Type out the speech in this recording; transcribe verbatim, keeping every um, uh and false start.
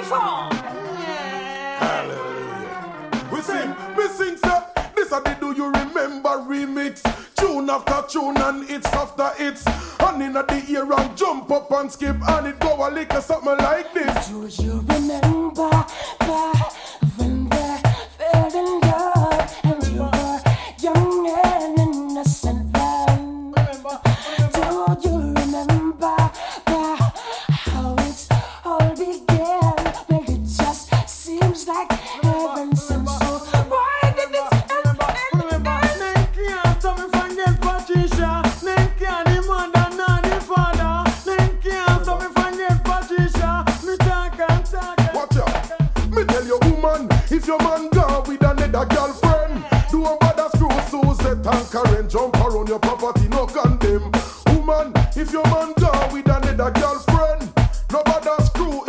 song. Hallelujah. We sing, we sing, sir. This a the Do You Remember remix. Tune after tune and hits after hits. And in the ear and jump up and skip. And it go a lick or something like this. Do you remember that when we fell in love and you were young and innocent then? Do you remember that how it all began? Well, it just seems like heaven sent. So why did it end? If your man gone with another girlfriend, don't bother screw Suzette and Karen. Jump around your property, no condemn. Woman, if your man gone with another girlfriend, no bother screw